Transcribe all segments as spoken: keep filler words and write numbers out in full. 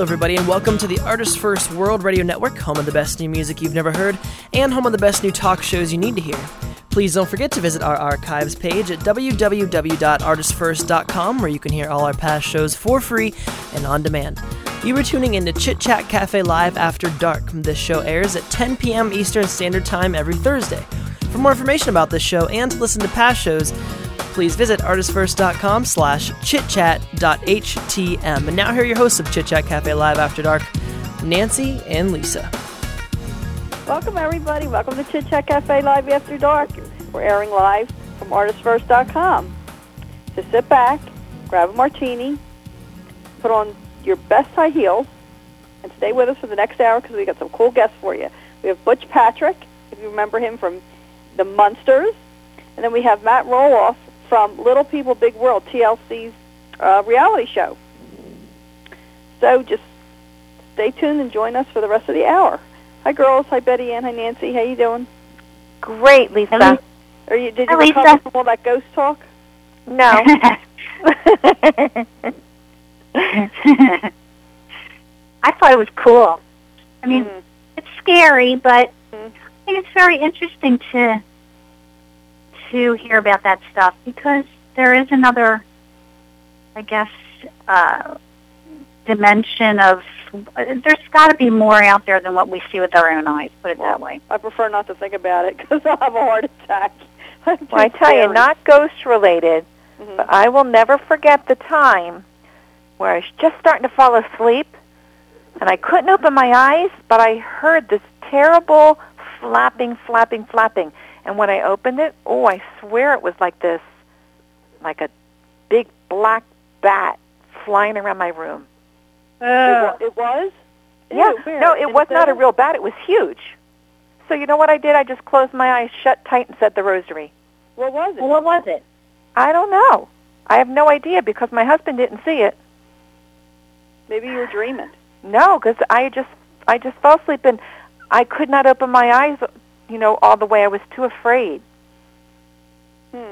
everybody, and welcome to the Artist First World Radio Network, home of the best new music you've never heard, and home of the best new talk shows you need to hear. Please don't forget to visit our archives page at w w w dot artist first dot com, where you can hear all our past shows for free and on demand. You are tuning in to Chit Chat Cafe Live After Dark. This show airs at ten p.m. Eastern Standard Time every Thursday. For more information about this show and to listen to past shows, please visit artist first dot com slash chitchat dot h t m. And now here are your hosts of Chit Chat Cafe Live After Dark, Nancy and Lisa. Welcome, everybody. Welcome to Chit Chat Cafe Live After Dark. We're airing live from artist first dot com. So sit back, grab a martini, put on your best high heels, and stay with us for the next hour because we got some cool guests for you. We have Butch Patrick, if you remember him from The Munsters, and then we have Matt Roloff from Little People, Big World, T L C's uh, reality show. So just stay tuned and join us for the rest of the hour. Hi, girls. Hi, Betty Ann. Hi, Nancy. How you doing? Great, Lisa. Hello. Are you? Did you Hi, recover Lisa. from all that ghost talk? No. I thought it was cool. I mean, Mm. it's scary, but Mm. I think it's very interesting to to hear about that stuff because there is another, I guess, uh, dimension of. There's got to be more out there than what we see with our own eyes. Put it that way. I prefer not to think about it because I'll have a heart attack. Well, I tell you, not ghost-related, Mm-hmm. but I will never forget the time where I was just starting to fall asleep, and I couldn't open my eyes, but I heard this terrible flapping, flapping, flapping. And when I opened it, oh, I swear it was like this, like a big black bat flying around my room. It wa- It was? Yeah, Ew, weird. no, it Did was not a settle? real bat. It was huge. So you know what I did? I just closed my eyes, shut tight, and said the rosary. What was it? Well, what was it? I don't know. I have no idea because my husband didn't see it. Maybe you were dreaming. No, because I just I just fell asleep and I could not open my eyes, you know, all the way. I was too afraid. Hmm.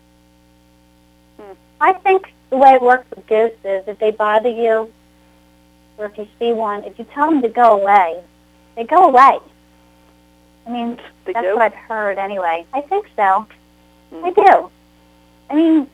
I think the way it works with ghosts is if they bother you, or if you see one, if you tell them to go away, they go away. I mean, They that's do? what I've heard anyway. I think so. Hmm. I do. I mean,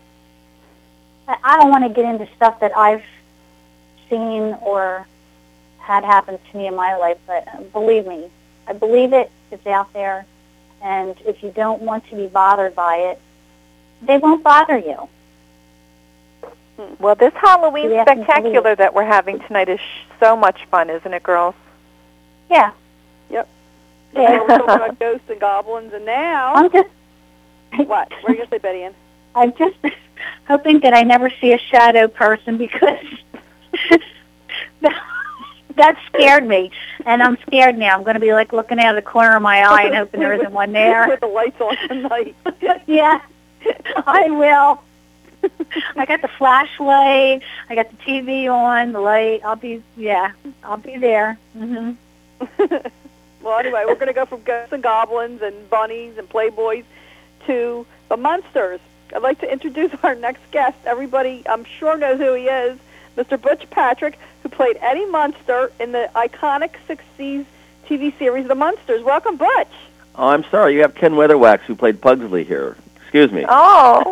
I I don't want to get into stuff that I've seen or had happen to me in my life, but uh, believe me, I believe it. It's out there, and if you don't want to be bothered by it, they won't bother you. Well, this Halloween You have to spectacular believe. that we're having tonight is sh- so much fun, isn't it, girls? Yeah. Yep. Yeah. Yeah. We're talking about ghosts and goblins, and now... I'm just... What? What are you going to say, Betty Ann? I'm just hoping that I never see a shadow person because that scared me, and I'm scared now. I'm going to be like looking out of the corner of my eye and hoping there isn't one there. With the lights on tonight. Yeah, I will. I got the flashlight. I got the T V on, the light. I'll be, yeah, I'll be there. hmm Well, anyway, we're going to go from ghosts and goblins and bunnies and playboys to the Munsters. I'd like to introduce our next guest. Everybody, I'm sure, knows who he is, Mister Butch Patrick, who played Eddie Munster in the iconic sixties T V series The Munsters. Welcome, Butch. Oh, I'm sorry. You have Ken Weatherwax, who played Pugsley here. Excuse me. Oh.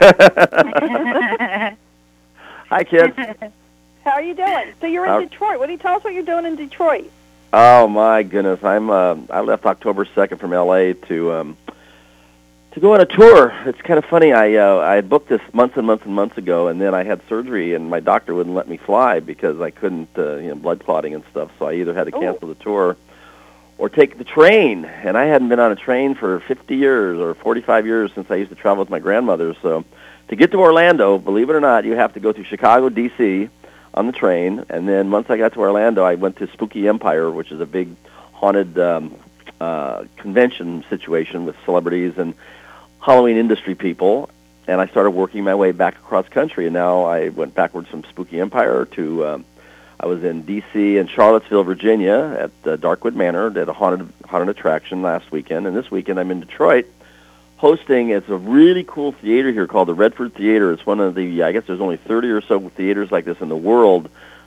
Hi, kids. How are you doing? So you're in Uh, Detroit. What do you tell us what you're doing in Detroit? Oh my goodness. I'm. Uh, I left October second from L A to um, to go on a tour. It's kind of funny. I uh, I had booked this months and months and months ago, and then I had surgery, and my doctor wouldn't let me fly because I couldn't, uh, you know, blood clotting and stuff. So I either had to cancel the tour or take the train. And I hadn't been on a train for fifty years or forty-five years since I used to travel with my grandmother. So to get to Orlando, believe it or not, you have to go through Chicago, D C on the train. And then once I got to Orlando, I went to Spooky Empire, which is a big haunted um, uh, convention situation with celebrities and Halloween industry people. And I started working my way back across country. And now I went backwards from Spooky Empire to... Um, I was in D C and Charlottesville, Virginia, at uh, Darkwood Manor, did a haunted haunted attraction last weekend, and this weekend I'm in Detroit, hosting. It's a really cool theater here called the Redford Theater. It's one of the, I guess there's only thirty or so theaters like this in the world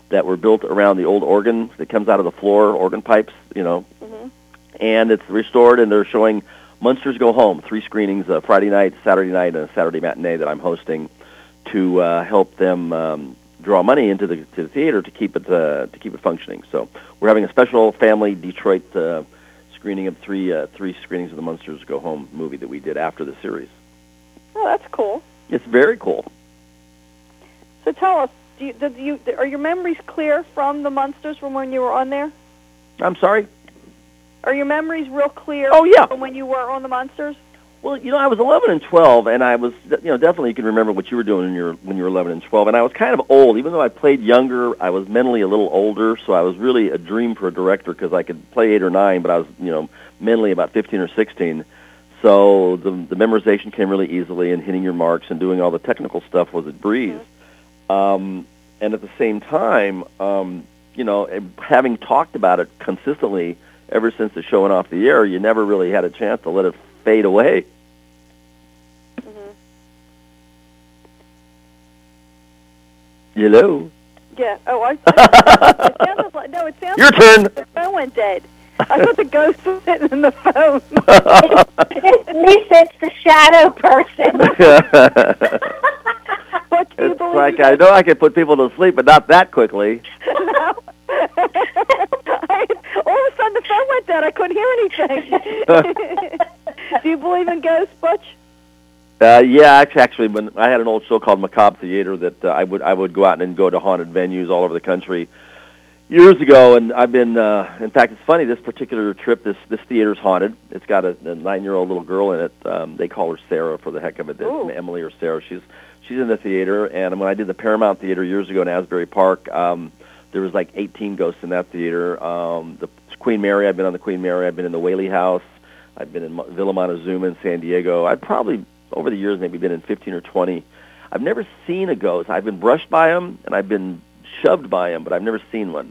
that were built around the old organ that comes out of the floor, organ pipes, you know. Mm-hmm. And it's restored, and they're showing Munsters Go Home, three screenings, a Friday night, Saturday night, and a Saturday matinee that I'm hosting to uh, help them um, draw money into the, to the theater to keep it uh, to keep it functioning. So we're having a special family Detroit uh, screening of three uh, three screenings of the Munsters Go Home movie that we did after the series. Oh, that's cool. It's very cool. So tell us, do you, did you, are your memories clear from the Munsters from when you were on there? I'm sorry? Are your memories real clear Oh, yeah. from when you were on the Munsters? Well, you know, I was eleven and twelve, and I was, you know, definitely you can remember what you were doing when you were, when you were eleven and twelve, and I was kind of old. Even though I played younger, I was mentally a little older, so I was really a dream for a director because I could play eight or nine, but I was, you know, mentally about fifteen or sixteen. So the, the memorization came really easily, and hitting your marks and doing all the technical stuff was a breeze. Mm-hmm. Um, and at the same time, um, you know, having talked about it consistently ever since the show went off the air, you never really had a chance to let it fade away. Mm-hmm. Hello? Yeah. Oh, I, I, it sounded like, no, it sounded Your like turn. the phone went dead. I thought the ghost was sitting in the phone. At least it's the shadow person. What do you It's believe? like, I know I can put people to sleep, but not that quickly. No. I, all of a sudden the phone went dead. I couldn't hear anything. Do you believe in ghosts, Butch? Uh, yeah, actually, actually, when I had an old show called Macabre Theater that uh, I would I would go out and go to haunted venues all over the country years ago, and I've been. Uh, in fact, it's funny. This particular trip, this this theater's haunted. It's got a, a nine-year-old little girl in it. Um, they call her Sarah for the heck of it. Ooh. Emily or Sarah. She's she's in the theater, and when I did the Paramount Theater years ago in Asbury Park, um, there was like eighteen ghosts in that theater. Um, the Queen Mary. I've been on the Queen Mary. I've been in the Whaley House. I've been in Villa Montezuma in San Diego. I've probably over the years maybe been in fifteen or twenty. I've never seen a ghost. I've been brushed by them, and I've been shoved by them, but I've never seen one.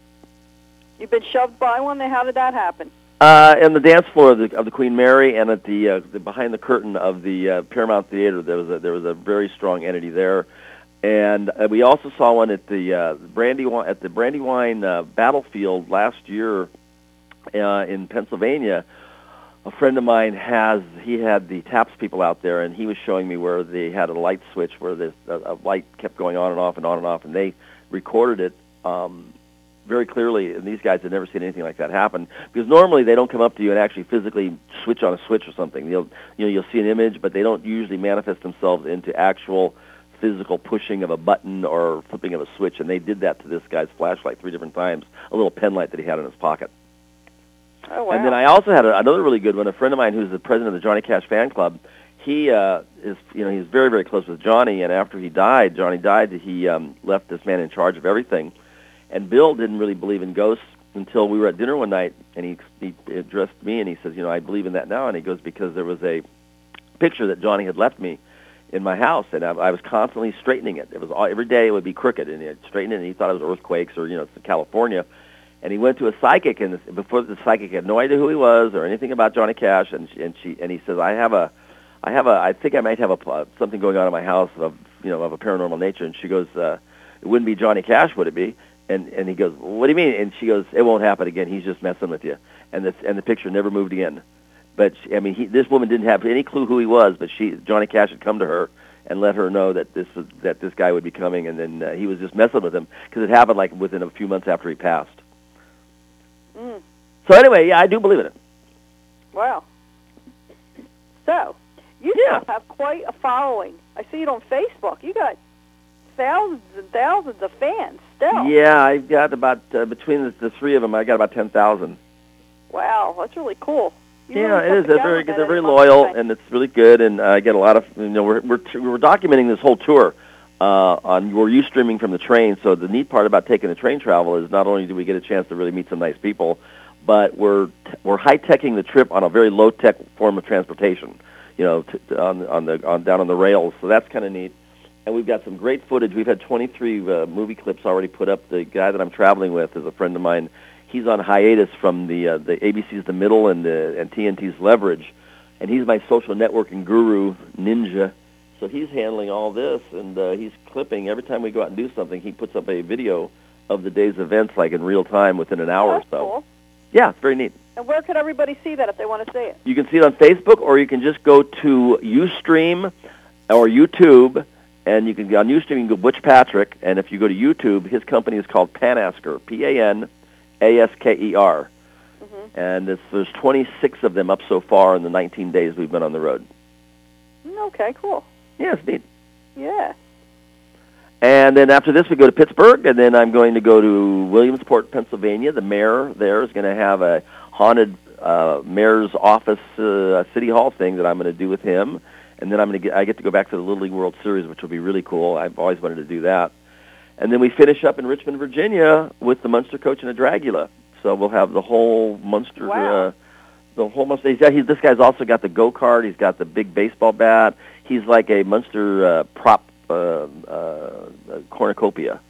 You've been shoved by one? How did that happen? Uh, in the dance floor of the, of the Queen Mary, and at the, uh, the behind the curtain of the uh, Paramount Theater, there was a, there was a very strong entity there, and uh, we also saw one at the uh, Brandywine at the Brandywine uh, battlefield last year uh, in Pennsylvania. A friend of mine has, he had the TAPS people out there, and he was showing me where they had a light switch where this, a, a light kept going on and off and on and off, and they recorded it um, very clearly, and these guys had never seen anything like that happen, because normally they don't come up to you and actually physically switch on a switch or something. You'll, you know, you'll see an image, but they don't usually manifest themselves into actual physical pushing of a button or flipping of a switch, and they did that to this guy's flashlight three different times, a little pen light that he had in his pocket. Oh, wow. And then I also had a, another really good one. A friend of mine who's the president of the Johnny Cash fan club, he uh, is, you know, he's very, very close with Johnny. And after he died, Johnny died, he um, left this man in charge of everything. And Bill didn't really believe in ghosts until we were at dinner one night, and he, he addressed me, and he says, you know, I believe in that now. And he goes, because there was a picture that Johnny had left me in my house, and I, I was constantly straightening it. It was all, every day it would be crooked, and he'd straighten it, and he thought it was earthquakes or, you know, it's in California. And he went to a psychic, and before the psychic had no idea who he was or anything about Johnny Cash, and she, and she and he says, I have a, I have a, I think I might have a uh, something going on in my house of, you know, of a paranormal nature. And she goes, uh, it wouldn't be Johnny Cash, would it be? And and he goes, what do you mean? And she goes, it won't happen again. He's just messing with you. And the and the picture never moved again. But she, I mean, he, this woman didn't have any clue who he was, but she, Johnny Cash had come to her and let her know that this was, that this guy would be coming, and then uh, he was just messing with him because it happened like within a few months after he passed. Mm. So anyway, yeah, I do believe in it. Wow. So, you Yeah. still have quite a following. I see it on Facebook. You got thousands and thousands of fans still. Yeah, I've got about, uh, between the, the three of them, I got about ten thousand. Wow, that's really cool. You Yeah, really it put is. They're together very, that they're very in a month, loyal, I think. and it's really good, and uh, I get a lot of, you know, we're, we're, we're documenting this whole tour. Uh, on we're Ustreaming from the train, so the neat part about taking the train travel is not only do we get a chance to really meet some nice people, but we're we're high-teching the trip on a very low-tech form of transportation, you know, t- t- on on the on down on the rails. So that's kind of neat. And we've got some great footage. We've had twenty-three uh, movie clips already put up. The guy that I'm traveling with is a friend of mine. He's on hiatus from the uh, the A B C's The Middle and the and T N T's Leverage, and he's my social networking guru, ninja. So he's handling all this, and uh, he's clipping. Every time we go out and do something, he puts up a video of the day's events, like in real time, within an hour Oh, or that's so. cool. Yeah, it's very neat. And where could everybody see that if they want to see it? You can see it on Facebook, or you can just go to Ustream or YouTube, and you can on Ustream you can go Butch Patrick, and if you go to YouTube, his company is called Panasker, P A N A S K E R, Mm-hmm. and it's, there's twenty-six of them up so far in the nineteen days we've been on the road. Okay, cool. Yeah, it's neat. Yeah. And then after this, we go to Pittsburgh, and then I'm going to go to Williamsport, Pennsylvania. The mayor there is going to have a haunted uh, mayor's office uh, city hall thing that I'm going to do with him. And then I'm going to get I get to go back to the Little League World Series, which will be really cool. I've always wanted to do that. And then we finish up in Richmond, Virginia, with the Munster Coach and a Dragula. So we'll have the whole Munster. Wow. Uh, the whole Munster. He's got, he's, this guy's also got the go kart. He's got the big baseball bat. He's like a Munster uh, prop uh, uh, cornucopia.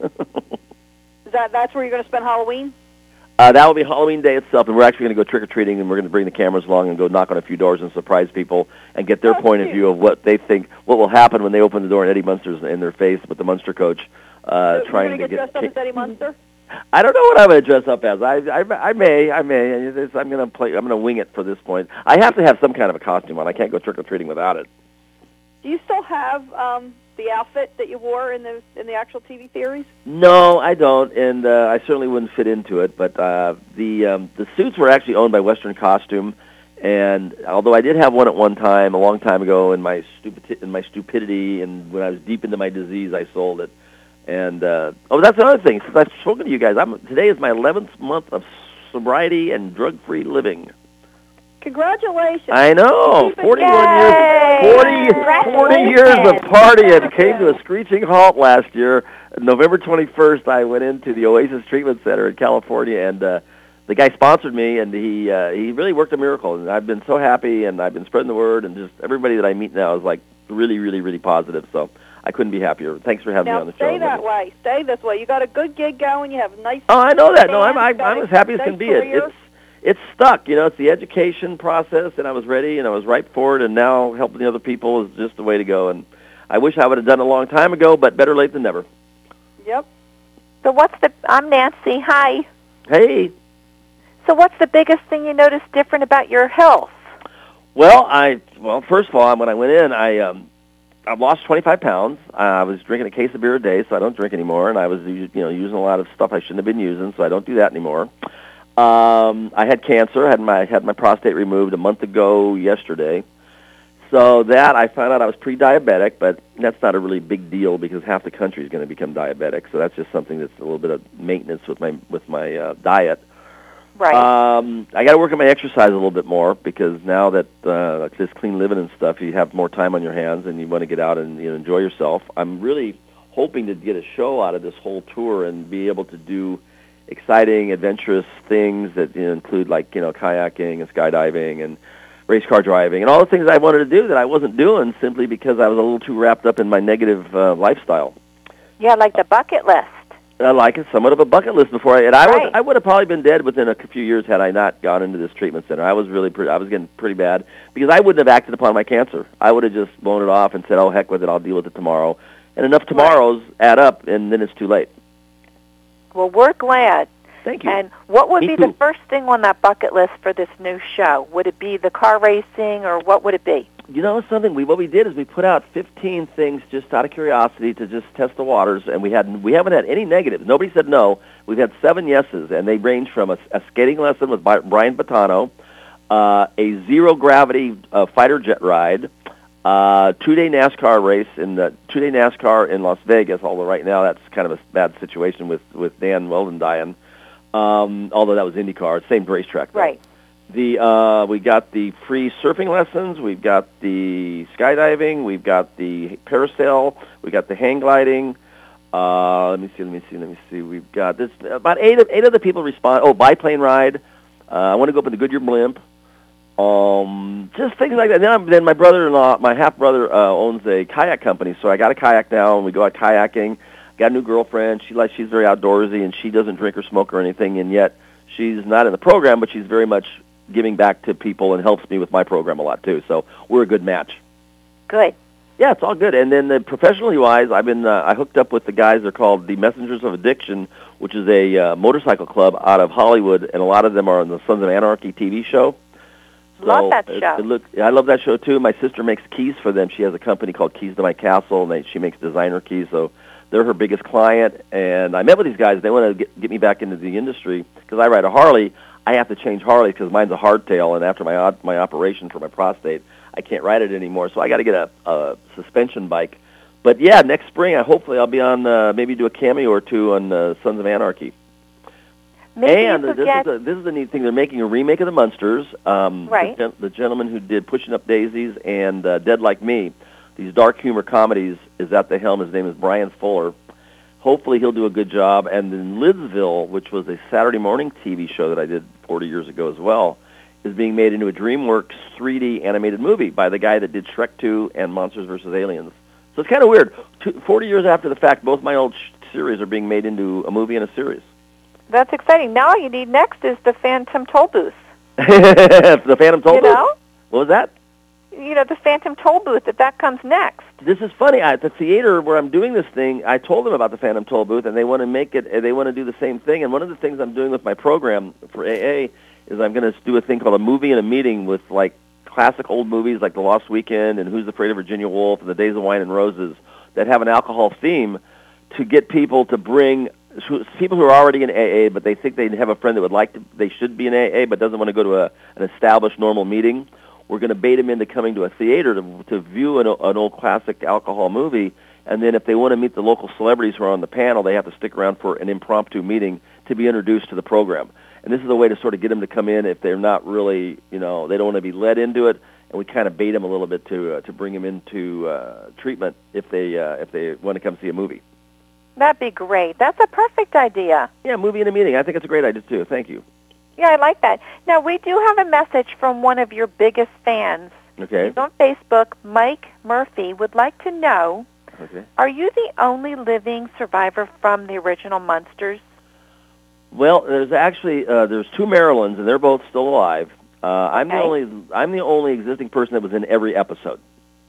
Is that that's where you're going to spend Halloween? Uh, that will be Halloween Day itself, and we're actually going to go trick-or-treating, and we're going to bring the cameras along and go knock on a few doors and surprise people and get their Oh, point cute. of view of what they think, what will happen when they open the door and Eddie Munster's in their face with the Munster Coach uh, So trying you're to going to get dressed up get... as Eddie Munster? I don't know what I'm going to dress up as. I, I, I may, I may. It's- I'm going to play. I'm going to wing it for this point. I have to have some kind of a costume on. I can't go trick-or-treating without it. Do you still have um, the outfit that you wore in the in the actual T V series? No, I don't, and uh, I certainly wouldn't fit into it. But uh, the um, the suits were actually owned by Western Costume, and although I did have one at one time, a long time ago, in my stupid in my stupidity, and when I was deep into my disease, I sold it. And uh, oh, that's another thing. Since I've spoken to you guys, I'm, today is my eleventh month of sobriety and drug-free living. Congratulations. I know, Keep it forty-one Yay! years, forty, forty years of partying. It came to a screeching halt last year. November twenty-first, I went into the Oasis Treatment Center in California, and uh, the guy sponsored me, and he uh, he really worked a miracle. And I've been so happy, and I've been spreading the word, and just everybody that I meet now is like really, really, really positive. So I couldn't be happier. Thanks for having now me on the show. stay that way. Stay this way. You got a good gig going. You have a nice. Oh, I know that. No, I'm band, I'm, you got I'm a as happy as nice can be. It, career. it's it's stuck. You know, it's the education process, and I was ready, and I was ripe for it, and now helping the other people is just the way to go. And I wish I would have done it a long time ago, but better late than never. Yep. So what's the? I'm Nancy. Hi. Hey. So what's the biggest thing you noticed different about your health? Well, I well first of all, when I went in, I um, I lost twenty-five pounds. I was drinking a case of beer a day, so I don't drink anymore, and I was you know using a lot of stuff I shouldn't have been using, so I don't do that anymore. Um, I had cancer. I had my had my prostate removed a month ago yesterday. So that I found out I was pre-diabetic, but that's not a really big deal because half the country is going to become diabetic. So that's just something that's a little bit of maintenance with my with my uh, diet. Right. Um, I got to work on my exercise a little bit more because now that uh, this clean living and stuff, you have more time on your hands and you want to get out and you know, enjoy yourself. I'm really hoping to get a show out of this whole tour and be able to do exciting, adventurous things that you know, include like you know kayaking and skydiving and race car driving and all the things I wanted to do that I wasn't doing simply because I was a little too wrapped up in my negative uh, lifestyle. Yeah, like the bucket list. I like it, somewhat of a bucket list before I, and I Right. was, I would have probably been dead within a few years had I not gone into this treatment center. I was really, pretty, I was getting pretty bad because I wouldn't have acted upon my cancer. I would have just blown it off and said, "Oh heck with it, I'll deal with it tomorrow." And enough tomorrows add up, and then it's too late. Well, we're glad. Thank you. And what would Me be too. the first thing on that bucket list for this new show? Would it be the car racing, or what would it be? You know something? We what we did is we put out fifteen things just out of curiosity to just test the waters, and we had we haven't had any negatives. Nobody said no. We've had seven yeses, and they range from a, a skating lesson with Bi- Brian Bottano, uh, a zero gravity uh, fighter jet ride, uh, two day NASCAR race in the two day NASCAR in Las Vegas. Although right now that's kind of a bad situation with with Dan Weldon dying. Um, although that was IndyCar, same racetrack. Though. Right. The uh, we got the free surfing lessons. We've got the skydiving. We've got the parasail. We got the hang gliding. Uh, let me see. Let me see. Let me see. We've got this. About eight of eight of the people respond. Oh, biplane ride. Uh, I want to go up in the Goodyear blimp. Um, just things like that. Then, I'm, then my brother-in-law, my half brother, uh, owns a kayak company, so I got a kayak now, and we go out kayaking. Got a new girlfriend. She likes. She's very outdoorsy, and she doesn't drink or smoke or anything, and yet she's not in the program, but she's very much giving back to people and helps me with my program a lot too. So we're a good match. Good. Yeah, it's all good. And then uh, professionally wise, I've been uh, I hooked up with the guys. They're called the Messengers of Addiction, which is a uh, motorcycle club out of Hollywood, and a lot of them are on the Sons of Anarchy T V show. So love that it, show. It look, I love that show too. My sister makes keys for them. She has a company called Keys to My Castle, and they, she makes designer keys. So they're her biggest client. And I met with these guys. They want to get, get me back into the industry because I ride a Harley. I have to change Harley because mine's a hardtail, and after my op- my operation for my prostate, I can't ride it anymore. So I got to get a, a suspension bike. But yeah, next spring, I hopefully I'll be on uh, maybe do a cameo or two on uh, Sons of Anarchy. Maybe and you this get... is a, this is the neat thing. They're making a remake of The Munsters. Um, right. The, the gentleman who did Pushing Up Daisies and uh, Dead Like Me, these dark humor comedies, is at the helm. His name is Brian Fuller. Hopefully he'll do a good job. And then Lidsville, which was a Saturday morning T V show that I did forty years ago as well, is being made into a DreamWorks three D animated movie by the guy that did Shrek two and Monsters versus Aliens. So it's kind of weird. Two, forty years after the fact, both my old sh- series are being made into a movie and a series. That's exciting. Now all you need next is the Phantom Toll Booth. The Phantom Toll you Booth? know? What was that? You know, the Phantom Toll Booth, if that comes next. This is funny. At the theater where I'm doing this thing, I told them about the Phantom Toll Booth, and they want to make it. They want to do the same thing. And one of the things I'm doing with my program for A A is I'm going to do a thing called a movie and a meeting with like classic old movies like The Lost Weekend and Who's Afraid of Virginia Woolf and The Days of Wine and Roses that have an alcohol theme to get people to bring people who are already in A A, but they think they have a friend that would like to, they should be in A A, but doesn't want to go to a, an established normal meeting. We're going to bait them into coming to a theater to, to view an, an old classic alcohol movie, and then if they want to meet the local celebrities who are on the panel, they have to stick around for an impromptu meeting to be introduced to the program. And this is a way to sort of get them to come in if they're not really, you know, they don't want to be led into it, and we kind of bait them a little bit to uh, to bring them into uh, treatment if they uh, if they want to come see a movie. That'd be great. That's a perfect idea. Yeah, movie and a meeting. I think it's a great idea, too. Thank you. Yeah, I like that. Now, we do have a message from one of your biggest fans. Okay. He's on Facebook. Mike Murphy would like to know, okay. Are you the only living survivor from the original Munsters? Well, there's actually, uh, there's two Marilyns, and they're both still alive. Uh, I'm the Okay. only I'm the only existing person that was in every episode.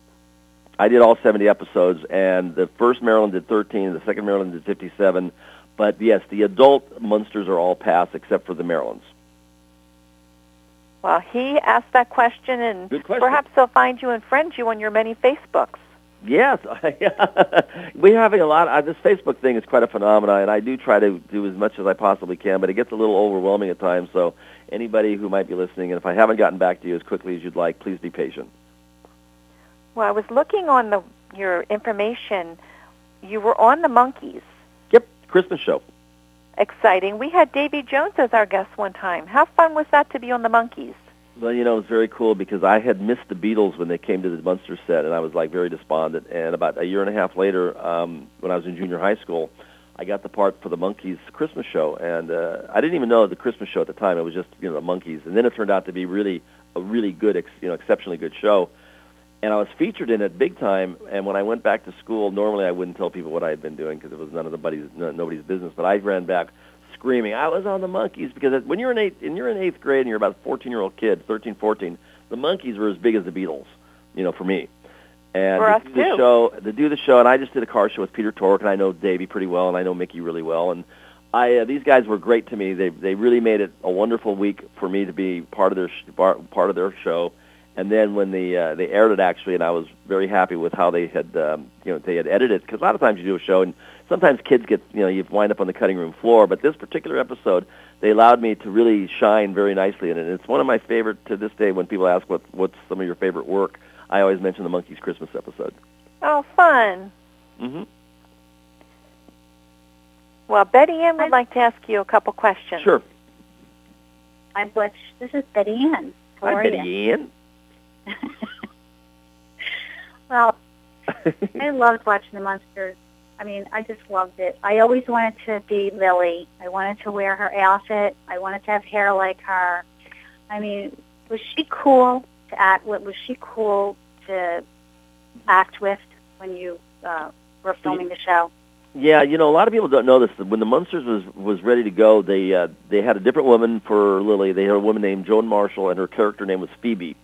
I did all seventy episodes, and the first Marilyn did thirteen, and the second Marilyn did fifty-seven. But yes, the adult Munsters are all past except for the Marilyns. Well, he asked that question, and Good question. perhaps he'll find you and friend you on your many Facebooks. Yes, we're having a lot. Uh, this Facebook thing is quite a phenomenon, and I do try to do as much as I possibly can, but it gets a little overwhelming at times. So anybody who might be listening, and if I haven't gotten back to you as quickly as you'd like, please be patient. Well, I was looking on the your information. You were on the Monkees. Yep, Christmas show. Exciting. We had Davy Jones as our guest one time. How fun was that to be on the Monkees? Well, you know, it was very cool because I had missed the Beatles when they came to the Munster set, and I was, like, very despondent. And about a year and a half later, um, when I was in junior high school, I got the part for the Monkees Christmas show. And uh, I didn't even know the Christmas show at the time. It was just, you know, the Monkees. And then it turned out to be really a really good, ex- you know, exceptionally good show. And I was featured in it big time. And when I went back to school, normally I wouldn't tell people what I had been doing because it was none of the buddies, no, nobody's business. But I ran back screaming, I was on the Monkees, because when you're in eighth, and you're in eighth grade and you're about a fourteen-year-old kid, thirteen, fourteen, the Monkees were as big as the Beatles, you know, for me. And for us to do the too. show, to do the show, and I just did a car show with Peter Tork, and I know Davey pretty well, and I know Mickey really well, and I uh, these guys were great to me. They they really made it a wonderful week for me to be part of their sh- part of their show. And then when the uh, they aired it actually, and I was very happy with how they had um, you know they had edited it, because a lot of times you do a show and sometimes kids get you know you wind up on the cutting room floor, but this particular episode they allowed me to really shine very nicely in it. And it's one of my favorite to this day. When people ask what what's some of your favorite work, I always mention the Monkees Christmas episode. Oh, fun. Mm-hmm. Well, Betty Ann would like to ask you a couple questions. Sure. Hi, Butch. This is Betty Ann. How Hi, are Betty you? Ann. Well, I loved watching the Munsters. I mean, I just loved it. I always wanted to be Lily. I wanted to wear her outfit. I wanted to have hair like her. I mean, was she cool to act with? Was she cool to act with when you uh, were filming the show? Yeah, you know, a lot of people don't know this. When the Munsters was was ready to go, they uh, they had a different woman for Lily. They had a woman named Joan Marshall, and her character name was Phoebe.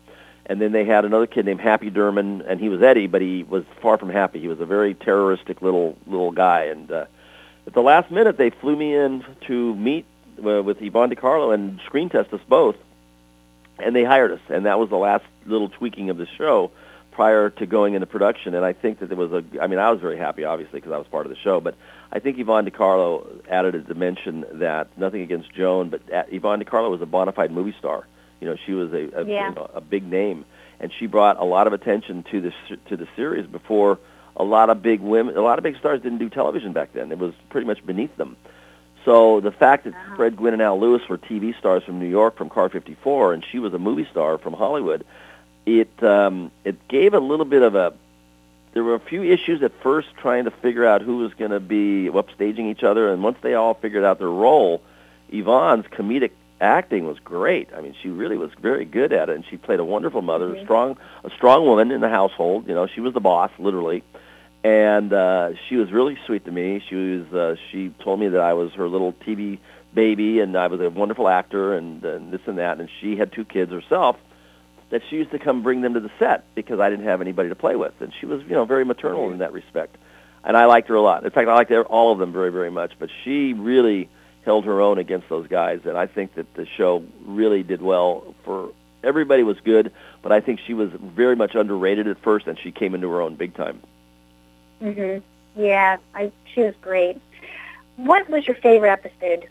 And then they had another kid named Happy Durman, and he was Eddie, but he was far from happy. He was a very terroristic little little guy. And uh, at the last minute, they flew me in to meet uh, with Yvonne DiCarlo and screen test us both, and they hired us. And that was the last little tweaking of the show prior to going into production. And I think that there was a, I mean, I was very happy, obviously, because I was part of the show, but I think Yvonne DiCarlo added a dimension that, nothing against Joan, but Yvonne DiCarlo was a bona fide movie star. You know, she was a a, yeah. you know, a big name, and she brought a lot of attention to the to the series before a lot of big women, a lot of big stars didn't do television back then. It was pretty much beneath them. So the fact that uh-huh. Fred Gwynn and Al Lewis were T V stars from New York from Car fifty-four, and she was a movie star from Hollywood, it um, it gave a little bit of a. There were a few issues at first trying to figure out who was going to be upstaging each other, and once they all figured out their role, Yvonne's comedic acting was great. I mean, she really was very good at it, and she played a wonderful mother, Mm-hmm. a strong, a strong woman in the household. You know, she was the boss, literally, and uh, she was really sweet to me. She was, uh, she told me that I was her little T V baby, and I was a wonderful actor, and, and this and that. And she had two kids herself that she used to come bring them to the set because I didn't have anybody to play with, and she was, you know, very maternal Mm-hmm. in that respect. And I liked her a lot. In fact, I liked all of them very, very much. But she really held her own against those guys, and I think that the show really did well. For everybody was good, but I think she was very much underrated at first, and she came into her own big time. Mhm. Yeah, I she was great. What was your favorite episode?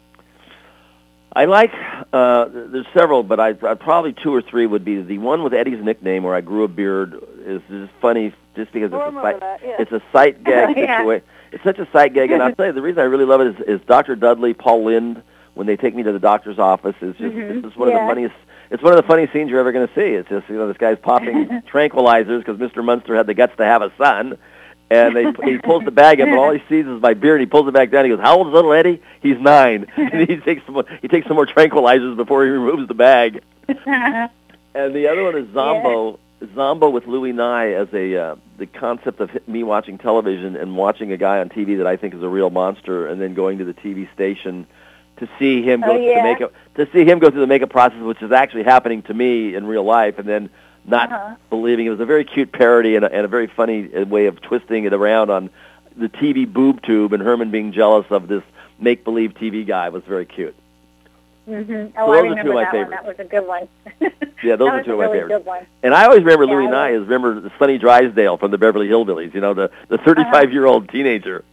I like, uh, there's several, but I, I probably two or three would be the one with Eddie's nickname where I grew a beard is just funny just because I it's a, remember sight, that, yeah. it's a sight gag Yeah. situation. It's such a sight gag, and I'll tell you, the reason I really love it is, is Doctor Dudley, Paul Lind, when they take me to the doctor's office, is just, Mhm. it's just one Yeah. of the funniest, it's one of the funniest scenes you're ever going to see. It's just, you know, this guy's popping tranquilizers because Mister Munster had the guts to have a son, and they, he pulls the bag up, and all he sees is my beard, and he pulls it back down. He goes, "How old is little Eddie?" He's nine. And he takes some more, he takes some more tranquilizers before he removes the bag. And the other one is Zombo, Zombo with Louis Nye as a uh, the concept of me watching television and watching a guy on T V that I think is a real monster, and then going to the T V station to see him go Oh, through yeah. the makeup to see him go through the makeup process, which is actually happening to me in real life, and then not Uh-huh. believing. It was a very cute parody and a, and a very funny way of twisting it around on the T V boob tube, and Herman being jealous of this make-believe T V guy was very cute. Mhm. So Oh, those I are two remember of my that favorites. one. That was a good one. Yeah, those that are was two a of my really favorites. Good one. And I always remember Yeah, Louis I Nye love- as remember the Sonny Drysdale from the Beverly Hillbillies, you know, the the thirty-five-year-old teenager.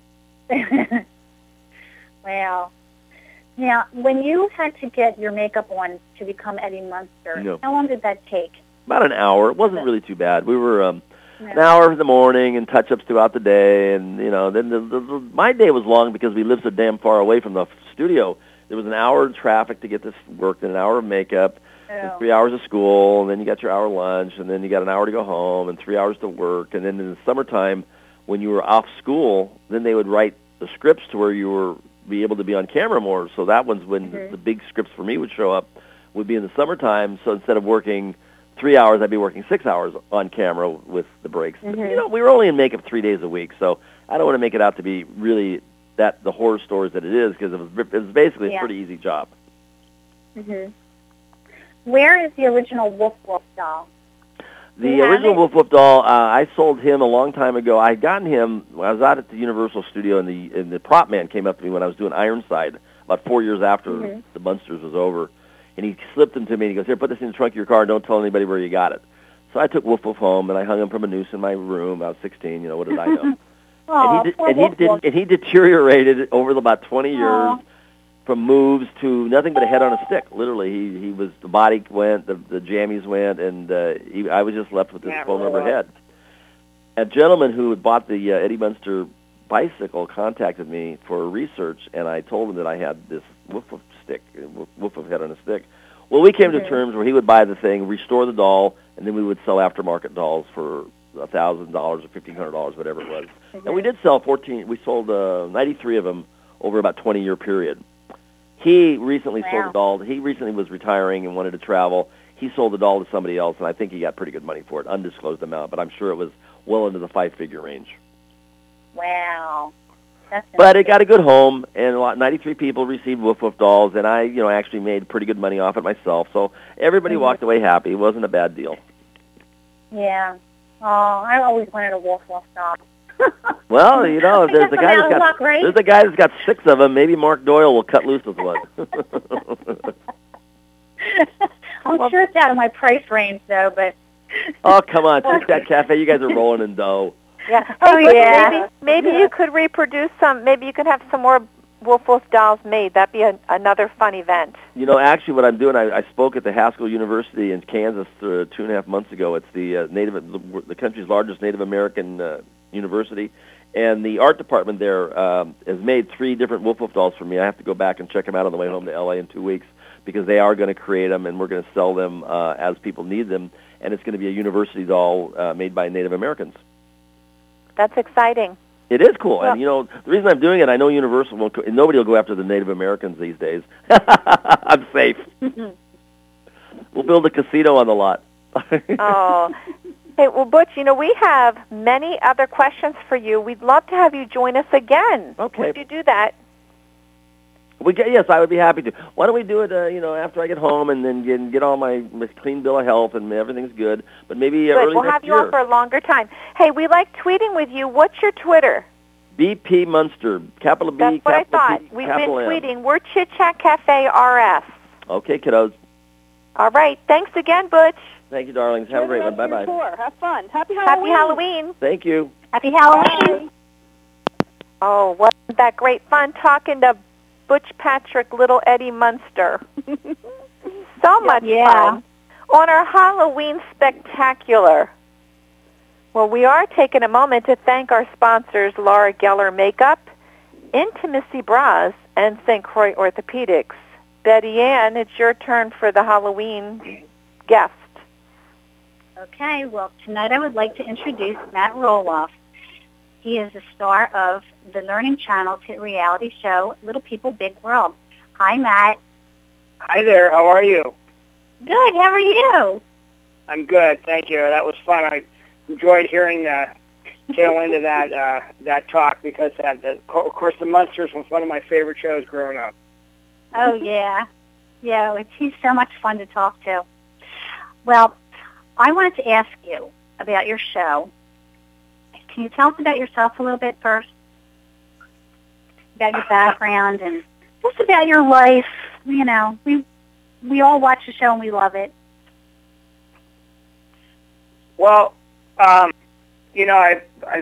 Wow. Now, when you had to get your makeup on to become Eddie Munster, No. how long did that take? About an hour. It wasn't really too bad. We were um, No. an hour in the morning and touch-ups throughout the day, and you know, then the, the, the, my day was long because we lived so damn far away from the studio. There was an hour of traffic to get this work, and an hour of makeup, and Oh. three hours of school, and then you got your hour lunch, and then you got an hour to go home, and three hours to work, and then in the summertime, when you were off school, then they would write the scripts to where you were be able to be on camera more. So that one's when Mhm. the big scripts for me would show up, would be in the summertime. So instead of working three hours, I'd be working six hours on camera with the breaks. Mhm. You know, we were only in makeup three days a week, so I don't want to make it out to be really that the horror stories that it is, because it was, it was basically Yeah. a pretty easy job. Mhm. Where is the original Wolf Wolf doll? The You have original it? Wolf Wolf doll, uh, I sold him a long time ago. I had gotten him, I was out at the Universal Studio, and the and the prop man came up to me when I was doing Ironside, about four years after Mhm. the Munsters was over. And he slipped them to me, and he goes, "Here, put this in the trunk of your car. Don't tell anybody where you got it." So I took Wolf Wolf home, and I hung him from a noose in my room. I was sixteen, you know, what did I know? Oh, and he, did, poor and, he Wolf did, Wolf. and he deteriorated over about twenty years, Aw. from moves to nothing but a head on a stick. Literally, he he was the body went, the the jammies went, and uh, he, I was just left with this Yeah, foam really rubber was. head. A gentleman who had bought the uh, Eddie Munster bicycle contacted me for research, and I told him that I had this woof woof stick, woof woof of head on a stick. Well, we came to Mhm. terms where he would buy the thing, restore the doll, and then we would sell aftermarket dolls for a thousand dollars or fifteen hundred dollars, whatever it was. And we did sell fourteen. We sold uh, ninety-three of them over about twenty year period. He recently sold Wow. a doll. He recently was retiring and wanted to travel. He sold the doll to somebody else, and I think he got pretty good money for it, undisclosed amount, but I'm sure it was well into the five figure range. Wow. That's But it got a good home, and a lot, ninety-three people received Woof Woof dolls, and I, you know, actually made pretty good money off it myself. So everybody Mhm. walked away happy. It wasn't a bad deal. Yeah. Oh, I always wanted a Wolf Wolf doll. Well, you know, if I there's guess a I'm guy out that's of got luck, right? there's a guy that's got six of them, maybe Mark Doyle will cut loose with one. I'm Well- sure it's out of my price range, though, but... Oh, come on, Tic Tac Cafe, you guys are rolling in dough. Yeah. Oh, Hey, Butch, yeah. Maybe, maybe you could reproduce some. Maybe you could have some more Wolf Wolf dolls made. That'd be a, another fun event. You know, actually, what I'm doing, I, I spoke at the Haskell University in Kansas uh, two and a half months ago. It's the uh, native, the, the country's largest Native American uh, university, and the art department there um, has made three different Wolf Wolf dolls for me. I have to go back and check them out on the way home to L A in two weeks because they are going to create them, and we're going to sell them uh, as people need them, and it's going to be a university doll uh, made by Native Americans. That's exciting. It is cool, Well- and you know the reason I'm doing it. I know Universal won't. Co- nobody will go after the Native Americans these days. I'm safe. We'll build a casino on the lot. Oh. Hey, well, Butch, you know, we have many other questions for you. We'd love to have you join us again. Okay. Would you do that? We get, yes, I would be happy to. Why don't we do it? Uh, you know, after I get home and then get, get all my, my clean bill of health and everything's good. But maybe uh, Good. early We'll next have you year. on for a longer time. Hey, we like tweeting with you. What's your Twitter? B P Munster, capital B, That's what I capital thought. P, We've been capital M. tweeting. We're Chit Chat Cafe R S. Okay, kiddos. All right. Thanks again, Butch. Thank you, darlings. Have a great one. Bye bye. Tour. Have fun. Happy Happy Halloween. Halloween. Thank you. Happy Halloween. Oh, wasn't that great fun talking to Butch Patrick, little Eddie Munster? So much Yeah. fun. On our Halloween Spectacular. Well, we are taking a moment to thank our sponsors, Laura Geller Makeup, Intimacy Bras, and Saint Croix Orthopedics. Betty Ann, it's your turn for the Halloween guest. Okay, well, tonight I would like to introduce Matt Roloff. He is the star of the Learning Channel's hit reality show, Little People, Big World. Hi, Matt. Hi there. How are you? Good. How are you? I'm good. Thank you. That was fun. I enjoyed hearing the tail end of that uh, that talk because, that, the, of course, The Munsters was one of my favorite shows growing up. Oh, yeah. Yeah, it's, he's so much fun to talk to. Well, I wanted to ask you about your show. Can you tell us about yourself a little bit first? About your background and just about your life. You know, we we all watch the show and we love it. Well, um, you know, I, I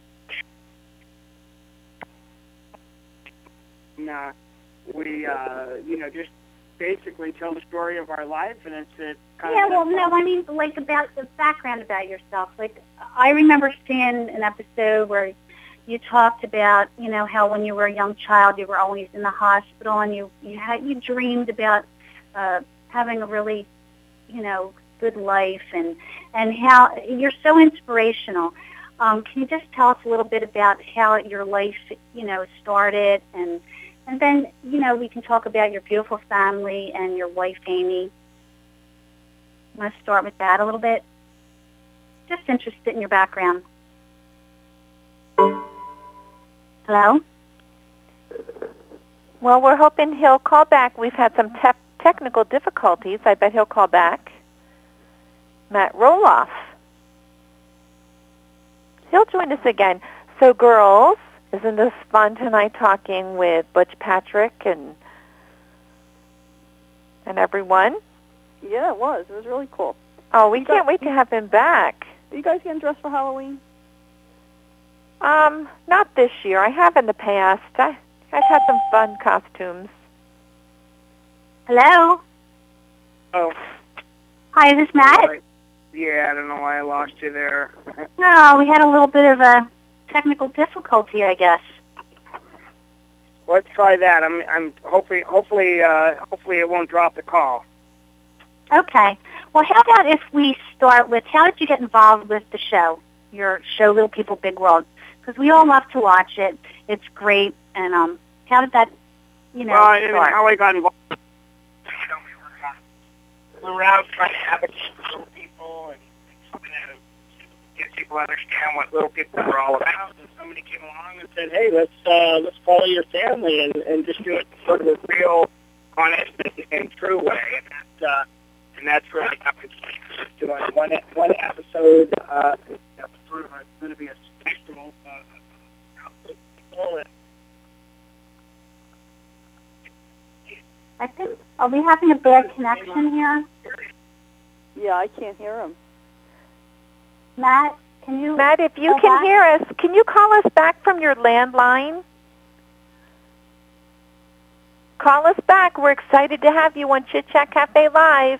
nah, we, uh, you know, just basically tell the story of our life, and it's it kind Yeah, of well, no, I mean, like, about the background about yourself. Like, I remember seeing an episode where you talked about, you know, how when you were a young child, you were always in the hospital, and you you had you dreamed about uh, having a really, you know, good life, and and how you're so inspirational. Um, can you just tell us a little bit about how your life, you know, started, and and then, you know, we can talk about your beautiful family and your wife, Amy. I'm going to start with that a little bit. Just interested in your background. Hello? Well, we're hoping he'll call back. We've had some te- technical difficulties. I bet he'll call back. Matt Roloff. He'll join us again. So, girls, isn't this fun tonight talking with Butch Patrick and and everyone? Yeah, it was. It was really cool. Oh, we can't wait to have him back. Are you guys getting dressed for Halloween? Um, not this year. I have in the past. I, I've had some fun costumes. Hello? Oh, Hi, is this Matt? sorry. Yeah, I don't know why I lost you there. No, we had a little bit of a technical difficulty, I guess. Let's try that. I'm, I'm hopefully, hopefully, uh, hopefully it won't drop the call. Okay. Well, how about if we start with, how did you get involved with the show, your show, Little People, Big World? Because we all love to watch it. It's great. And um, how did that, you know, Well, I mean, start? how I got involved. You know, we were, uh, we were out trying to advocate for little people and something that get people to understand what little people are all about. And somebody came along and said, "Hey, let's uh, let's follow your family and, and just do it sort of a real, honest, and, and true way." And that's uh, and that's really how it's doing one one episode. Uh, that's sort of going to be a special. Uh, I think, are we having a bad connection here? Yeah, I can't hear him. Matt, can you... Matt, if you go can back? hear us, can you call us back from your landline? Call us back. We're excited to have you on Chit Chat Cafe Live.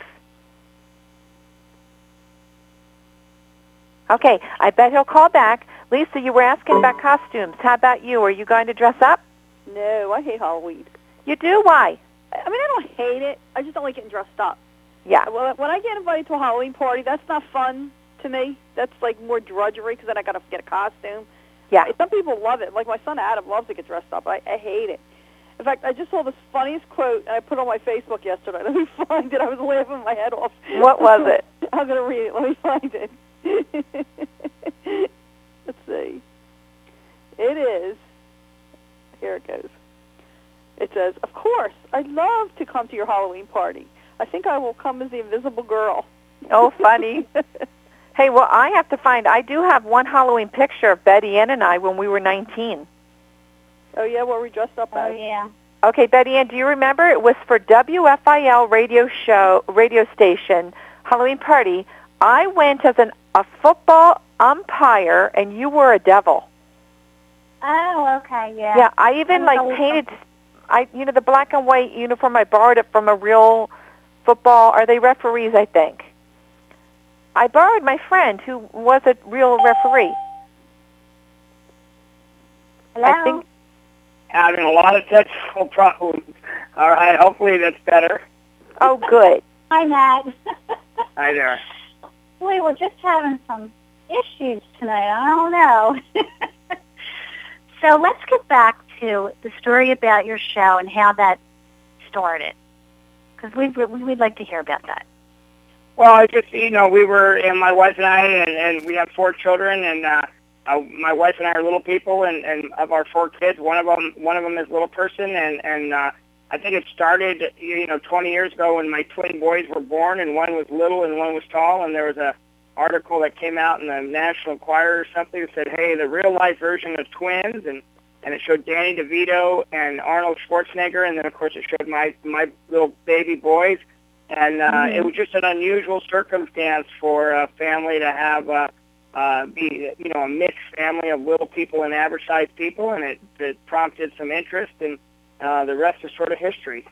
Okay, I bet he'll call back. Lisa, you were asking about costumes. How about you? Are you going to dress up? No, I hate Halloween. You do? Why? I mean, I don't hate it. I just don't like getting dressed up. Yeah. Well, when I get invited to a Halloween party, that's not fun to me. That's like more drudgery because then I got to get a costume. Yeah. Some people love it. Like my son Adam loves to get dressed up. I, I hate it. In fact, I just saw this funniest quote and I put on my Facebook yesterday. Let me find it. I was laughing my head off. What was it? I'm going to read it. Let me find it. Let's see. It is. Here it goes. It says, "Of course, I'd love to come to your Halloween party. I think I will come as the invisible girl." Oh, funny. Hey, well, I have to find, I do have one Halloween picture of Betty Ann and I when we were nineteen. Oh, yeah, what were we dressed up as? Oh, yeah. Okay, Betty Ann, do you remember? It was for W F I L radio show, radio station, Halloween party. I went as an, a football umpire, and you were a devil. Oh, okay, yeah. Yeah, I even, That was like, always painted, I you know, the black and white uniform, I borrowed it from a real football, are they referees, I think? I borrowed my friend who was a real referee. Hello? I think, Having a lot of technical problems. All right, hopefully that's better. oh, good. Hi, Matt. Hi there. Boy, we're just having some issues tonight. I don't know. So let's get back to the story about your show and how that started, because we'd, we'd like to hear about that. Well, I just, you know, we were, and my wife and I, and, and we have four children, and uh, uh, my wife and I are little people, and, and of our four kids, one of them, one of them is a little person, and, and uh, I think it started, you know, twenty years ago when my twin boys were born, and one was little and one was tall, and there was a article that came out in the National Enquirer or something that said, hey, the real-life version of twins, and, and it showed Danny DeVito and Arnold Schwarzenegger, and then, of course, it showed my, my little baby boys. And uh, mm-hmm. It was just an unusual circumstance for a family to have uh, uh, be, you know, a mixed family of little people and average-sized people, and it, it prompted some interest, and uh, the rest is sort of history.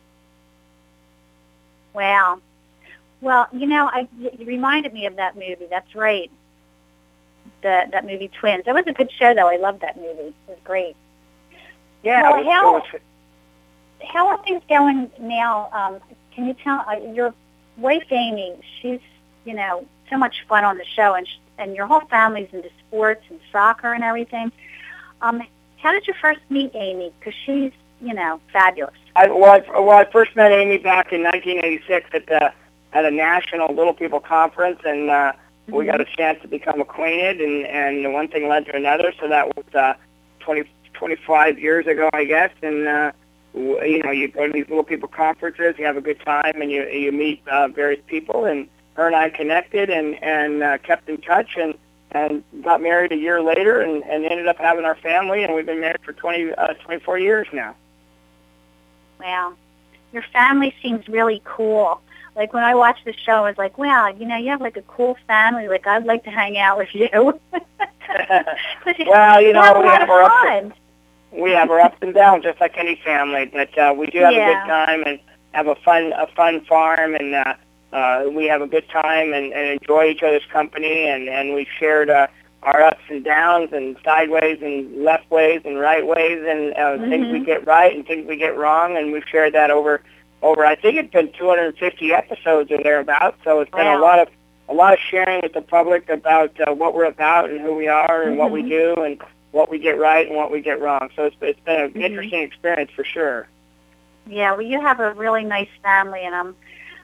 Wow. Well, you know, I, you reminded me of that movie. That's right. The, that movie, Twins. That was a good show, though. I loved that movie. It was great. Yeah. Well, it was, how, it was, how are things going now? Um, can you tell uh, your wife, Amy, she's, you know, so much fun on the show, and, sh- and your whole family's into sports and soccer and everything. Um, how did you first meet Amy? Because she's, you know, fabulous. I, well, I, well, I first met Amy back in nineteen eighty-six at the at a national Little People conference, and uh, mm-hmm. we got a chance to become acquainted, and, and one thing led to another, so that was uh, twenty, twenty-five years ago, I guess, and, uh, w- you know, you go to these Little People conferences, you have a good time, and you you meet uh, various people, and her and I connected and, and uh, kept in touch, and, and got married a year later, and, and ended up having our family, and we've been married for twenty, uh, twenty-four years now. Wow. Your family seems really cool. Like, when I watched the show, I was like, wow, you know, you have, like, a cool family. Like, I'd like to hang out with you. Well, you know, have we a lot have of our ups fun. and, we have our ups and downs, just like any family. But uh, we do have Yeah. a good time and have a fun a fun farm, and uh, uh, we have a good time and, and enjoy each other's company. And, and we've shared uh, our ups and downs and sideways and left ways and right ways, and uh, mm-hmm. things we get right and things we get wrong. And we've shared that over. Over, I think it's been two hundred fifty episodes or thereabouts, so it's been wow. a lot of a lot of sharing with the public about uh, what we're about and who we are and mm-hmm. what we do and what we get right and what we get wrong. So it's it's been an mm-hmm. interesting experience for sure. Yeah, well, you have a really nice family, and I'm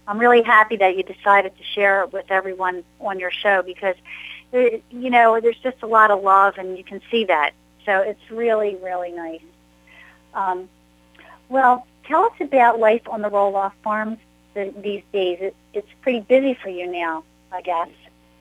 I'm really happy that you decided to share it with everyone on your show because, you know, there's just a lot of love, and you can see that. So it's really, really nice. Um, well, tell us about life on the roll-off farms these days. It, it's pretty busy for you now, I guess.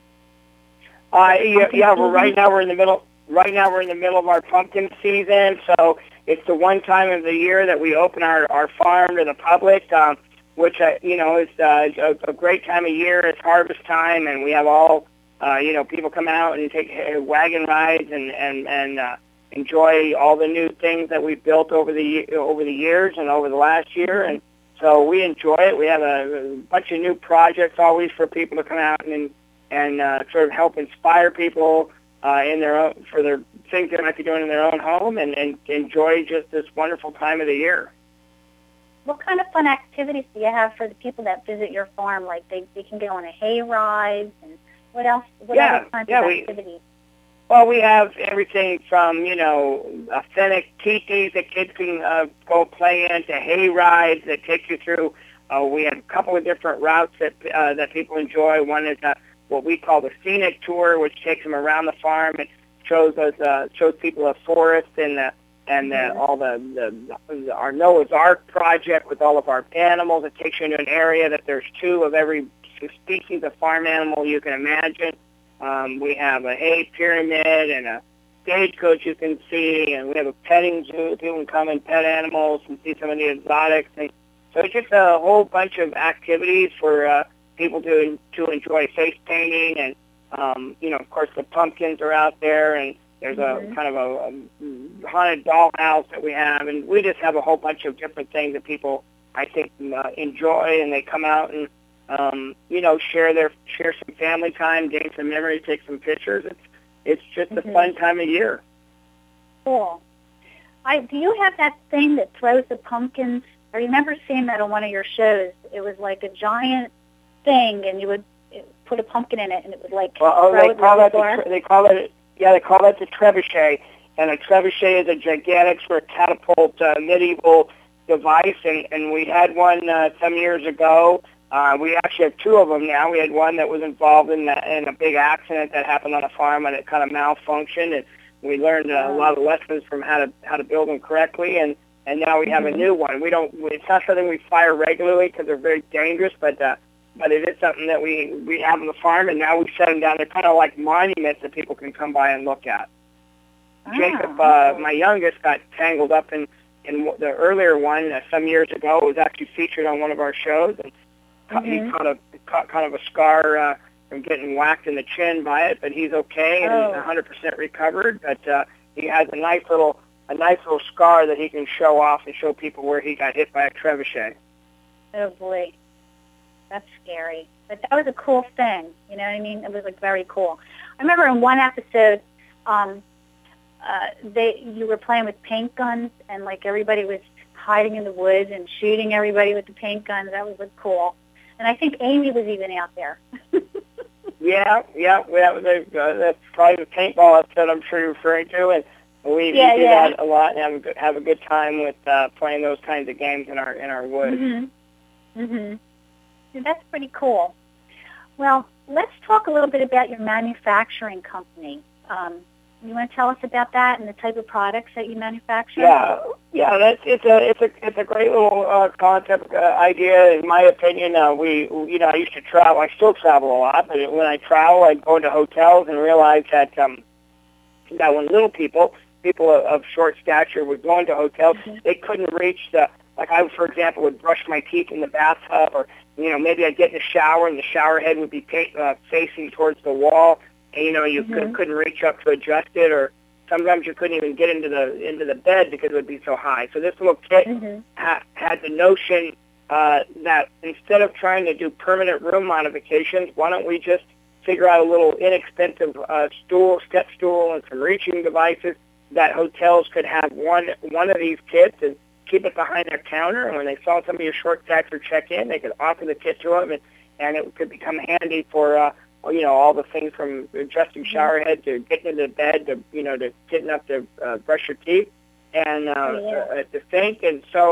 Uh, yeah, yeah. We're right now. We're in the middle. Right now, we're in the middle of our pumpkin season. So it's the one time of the year that we open our, our farm to the public, um, which uh, you know is uh, a, a great time of year. It's harvest time, and we have all uh, you know people come out and take uh, wagon rides and and and uh, enjoy all the new things that we've built over the over the years and over the last year. And so we enjoy it. We have a, a bunch of new projects always for people to come out and and uh, sort of help inspire people uh, in their own, for their things they might be doing in their own home, and, and enjoy just this wonderful time of the year. What kind of fun activities do you have for the people that visit your farm? Like they, they can go on a hay ride, and what else? What yeah, other kinds yeah, of we, activities? Well, we have everything from, you know, authentic teepees that kids can uh, go play in, to hay rides that take you through. Uh, we have a couple of different routes that uh, that people enjoy. One is uh, what we call the scenic tour, which takes them around the farm and shows us uh, shows people a forest and the and the, all the, the, the our Noah's Ark project with all of our animals. It takes you into an area that there's two of every species of farm animal you can imagine. Um, we have a hay pyramid and a stagecoach you can see, and we have a petting zoo. People can come and pet animals and see some of the exotics. And so it's just a whole bunch of activities for uh, people to to enjoy face painting, and um, you know, of course, the pumpkins are out there, and there's mm-hmm. a kind of a, a haunted dollhouse that we have, and we just have a whole bunch of different things that people, I think, uh, enjoy, and they come out and um, you know, share their share some family time, gain some memories, take some pictures. It's it's just mm-hmm. a fun time of year. Cool. I do you have that thing that throws the pumpkins? I remember seeing that on one of your shows. It was like a giant thing, and you would put a pumpkin in it, and it would like well, oh, throw they it call really that far. the, they call it yeah they call that the trebuchet, and a trebuchet is a gigantic sort of catapult uh, medieval device, and and we had one uh, some years ago. Uh, we actually have two of them now. We had one that was involved in, the, in a big accident that happened on a farm, and it kind of malfunctioned, and we learned uh, a lot of lessons from how to how to build them correctly, and, and now we have mm-hmm. a new one. We don't. It's not something we fire regularly because they're very dangerous, but uh, but it is something that we, we have on the farm, and now we set them down. They're kind of like monuments that people can come by and look at. Ah. Jacob, uh, my youngest, got tangled up in, in the earlier one uh, some years ago. It was actually featured on one of our shows, and Mm-hmm. he caught a caught kind of a scar uh, from getting whacked in the chin by it, but he's okay and oh. one hundred percent recovered. But uh, he has a nice little a nice little scar that he can show off and show people where he got hit by a trebuchet. Oh boy, that's scary. But that was a cool thing. You know what I mean? It was like very cool. I remember in one episode, um, uh, they you were playing with paint guns, and like everybody was hiding in the woods and shooting everybody with the paint guns. That was like cool. And I think Amy was even out there. yeah, yeah, that was a, uh, that's probably the paintball episode I'm sure you're referring to, and we, yeah, we do yeah. that a lot and have a good, have a good time with uh, playing those kinds of games in our in our woods. Mhm. Mhm. Yeah, that's pretty cool. Well, let's talk a little bit about your manufacturing company. Um, you want to tell us about that and the type of products that you manufacture? Yeah, yeah, that's it's a it's a it's a great little uh, concept uh, idea. In my opinion, uh, we you know I used to travel. I still travel a lot, but when I travel, I go into hotels and realize that um, that when little people, people of, of short stature, would go into hotels, mm-hmm. they couldn't reach the. Like I, for example, would brush my teeth in the bathtub, or you know maybe I'd get in the shower and the shower head would be pa- uh, facing towards the wall. And, you know, you mm-hmm. could, couldn't reach up to adjust it, or sometimes you couldn't even get into the into the bed because it would be so high. So this little kit mm-hmm. ha- had the notion uh, that instead of trying to do permanent room modifications, why don't we just figure out a little inexpensive uh, stool, step stool, and some reaching devices that hotels could have one one of these kits and keep it behind their counter. And when they saw somebody of short stature check in, they could offer the kit to them, and, and it could become handy for. Uh, you know, all the things from adjusting shower head to getting into the bed to, you know, to getting up to uh, brush your teeth and uh, oh, yeah. uh, to think. And so uh,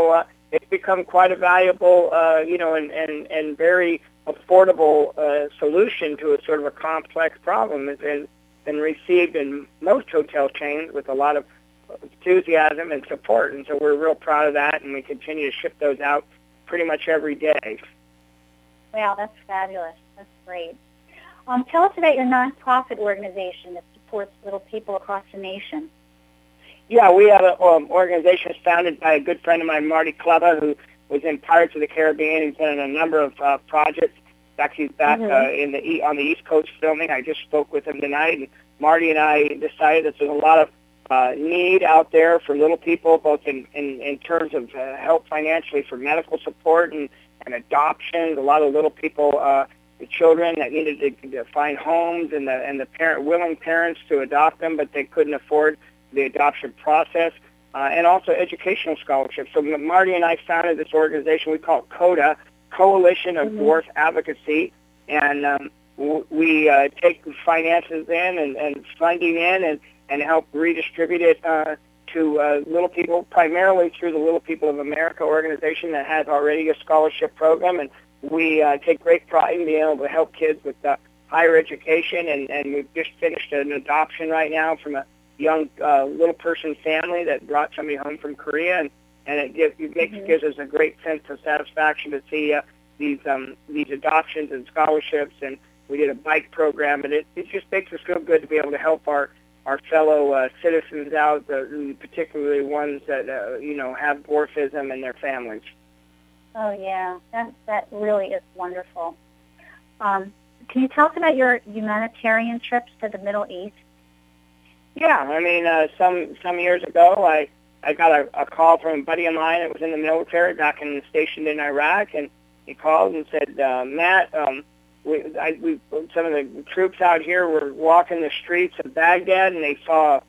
it's become quite a valuable, uh, you know, and, and, and very affordable uh, solution to a sort of a complex problem. It's been, been received in most hotel chains with a lot of enthusiasm and support, and so we're real proud of that, and we continue to ship those out pretty much every day. Wow, that's fabulous. That's great. Um, tell us about your nonprofit organization that supports little people across the nation. Yeah, we have an um, organization founded by a good friend of mine, Marty Cleva, who was in Pirates of the Caribbean. He's been in a number of uh, projects. Actually, he's back Mm-hmm. uh, in the on the East Coast filming. I just spoke with him tonight, and Marty and I decided that there's a lot of uh, need out there for little people, both in, in, in terms of uh, help financially for medical support and, and adoptions. A lot of little people, uh, the children that needed to, to find homes, and the and the parent willing parents to adopt them, but they couldn't afford the adoption process, uh, and also educational scholarships. So Marty and I founded this organization we call CODA, Coalition of mm-hmm. Dwarf Advocacy, and um, w- we uh, take finances in and, and funding in and, and help redistribute it uh, to uh, little people, primarily through the Little People of America organization that has already a scholarship program, and we uh, take great pride in being able to help kids with uh, higher education, and, and we've just finished an adoption right now from a young uh, little person family that brought somebody home from Korea, and, and it, gives, it makes, mm-hmm. gives us a great sense of satisfaction to see uh, these um, these adoptions and scholarships, and we did a bike program, and it, it just makes us feel good to be able to help our, our fellow uh, citizens out, uh, particularly ones that uh, you know have dwarfism and their families. Oh, yeah, that, that really is wonderful. Um, can you tell us about your humanitarian trips to the Middle East? Yeah, I mean, uh, some some years ago, I, I got a, a call from a buddy of mine that was in the military back in stationed in Iraq, and he called and said, uh, Matt, um, we, I, we, some of the troops out here were walking the streets of Baghdad, and they saw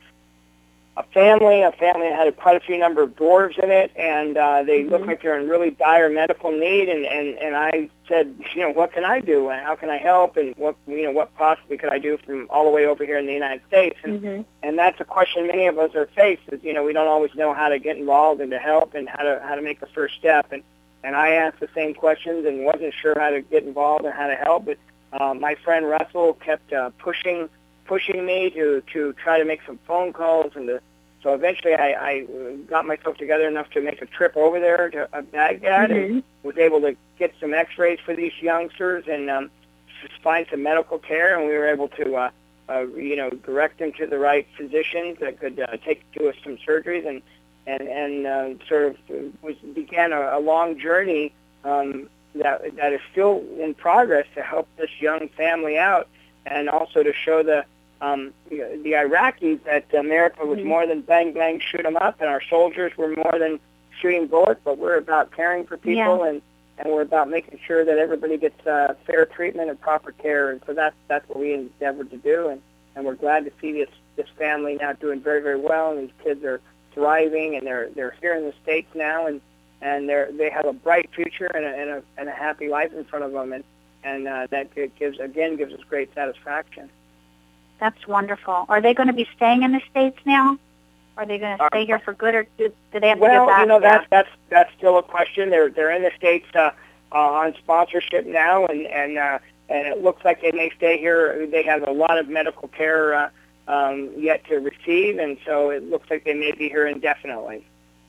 a family, a family that had quite a few number of dwarves in it, and uh, they mm-hmm. looked like they're in really dire medical need, and, and, and I said, you know, what can I do, and how can I help, and what, you know, what possibly could I do from all the way over here in the United States, and, mm-hmm. and that's a question many of us are faced, is, you know, we don't always know how to get involved and to help and how to, how to make the first step, and, and I asked the same questions and wasn't sure how to get involved and how to help, but uh, my friend Russell kept uh, pushing pushing me to, to try to make some phone calls, and to, so eventually I, I got myself together enough to make a trip over there to uh, Baghdad, mm-hmm. and was able to get some x-rays for these youngsters and um, find some medical care, and we were able to, uh, uh, you know, direct them to the right physicians that could uh, take to us some surgeries, and and, and uh, sort of was, began a, a long journey um, that that is still in progress to help this young family out, and also to show the Um, the, the Iraqis that America was mm-hmm. more than bang, bang, shoot them up, and our soldiers were more than shooting bullets, but we're about caring for people, yeah. and, and we're about making sure that everybody gets uh, fair treatment and proper care, and so that's, that's what we endeavored to do, and, and we're glad to see this, this family now doing very, very well, and these kids are thriving, and they're, they're here in the States now, and, and they're, they have a bright future and a, and a, and a happy life in front of them, and, and uh, that gives, again, gives us great satisfaction. That's wonderful. Are they going to be staying in the States now? Are they going to stay here for good, or do, do they have to well, get back? Well, you know, there? that's that's that's still a question. They're they're in the States uh, uh, on sponsorship now, and and uh, and it looks like they may stay here. They have a lot of medical care uh, um, yet to receive, and so it looks like they may be here indefinitely.